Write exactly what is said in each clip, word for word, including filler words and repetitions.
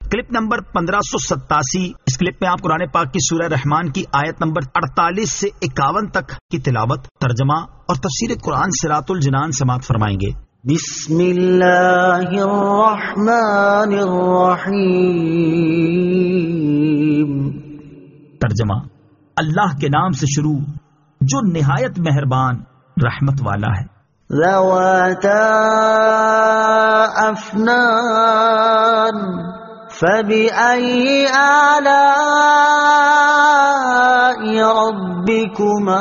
Clip number پندرہ سو ستاسی. اس clip میں آپ قرآن پاک کی سورہ رحمان کی آیت نمبر اڑتالیس سے اکاون تک کی تلاوت، ترجمہ اور تفسیر قرآن صراط الجنان سماعت فرمائیں گے. بسم اللہ الرحمن الرحیم. ترجمہ: اللہ کے نام سے شروع جو نہایت مہربان رحمت والا ہے. ذواتا افنان فبأي آلاء ربكما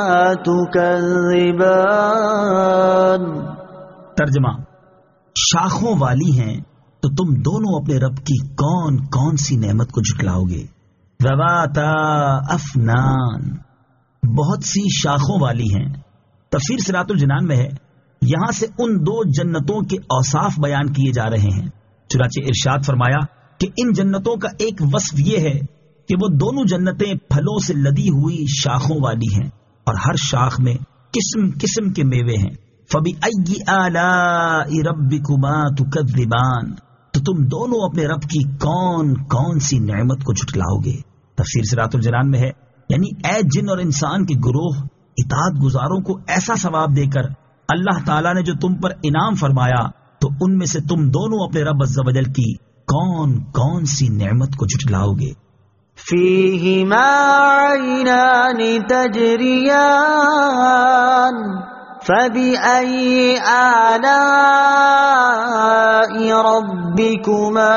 تكذبان. ترجمہ: شاخوں والی ہیں تو تم دونوں اپنے رب کی کون کون سی نعمت کو جھٹلاؤ گے. ذواتا افنان، بہت سی شاخوں والی ہیں. تفسیر صراط الجنان میں ہے یہاں سے ان دو جنتوں کے اوصاف بیان کیے جا رہے ہیں. چنانچہ ارشاد فرمایا کہ ان جنتوں کا ایک وصف یہ ہے کہ وہ دونوں جنتیں پھلوں سے لدی ہوئی شاخوں والی ہیں اور ہر شاخ میں قسم قسم کے میوے ہیں. فَبِأَيِّ آلَاءِ رَبِّكُمَا تُكَذِّبَانِ، تو تم دونوں اپنے رب کی کون کون سی نعمت کو جھٹلاؤ گے. تفسیر صراط الجنان میں ہے یعنی اے جن اور انسان کے گروہ، اطاعت گزاروں کو ایسا ثواب دے کر اللہ تعالیٰ نے جو تم پر انعام فرمایا تو ان میں سے تم دونوں اپنے رب عز و جل کی کون کون سی نعمت کو جھٹلاؤ گے. فیہما عینان تجریان فبأي آلاء ربكما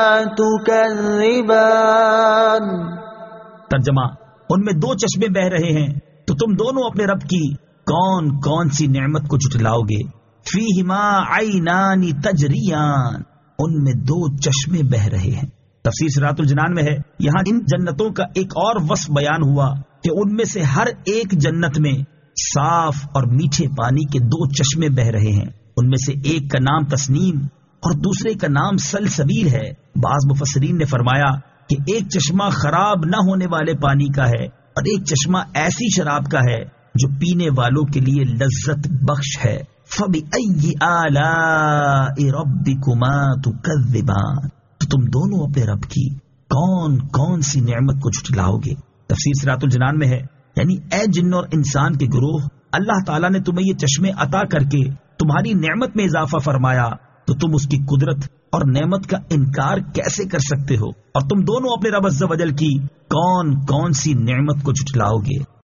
تكذبان. ترجمہ: ان میں دو چشمے بہ رہے ہیں تو تم دونوں اپنے رب کی کون کون سی نعمت کو جھٹلاؤ گے. فیہما عینان تجریان، ان میں دو چشمے بہ رہے ہیں. تفسیر صراط الجنان میں ہے یہاں ان جنتوں کا ایک اور وصف بیان ہوا کہ ان میں سے ہر ایک جنت میں صاف اور میٹھے پانی کے دو چشمے بہ رہے ہیں. ان میں سے ایک کا نام تسنیم اور دوسرے کا نام سلسبیل ہے. بعض مفسرین نے فرمایا کہ ایک چشمہ خراب نہ ہونے والے پانی کا ہے اور ایک چشمہ ایسی شراب کا ہے جو پینے والوں کے لیے لذت بخش ہے. فَبِأَيِّ آلَاءِ رَبِّكُمَا تُكَذِّبَانِ، تو تم دونوں اپنے رب کی کون کون سی نعمت کو جھٹلاؤ گے. تفسیر صراط الجنان میں ہے یعنی اے جن اور انسان کے گروہ، اللہ تعالیٰ نے تمہیں یہ چشمے عطا کر کے تمہاری نعمت میں اضافہ فرمایا تو تم اس کی قدرت اور نعمت کا انکار کیسے کر سکتے ہو، اور تم دونوں اپنے رب عز و جل کی کون کون سی نعمت کو جھٹلاؤ گے.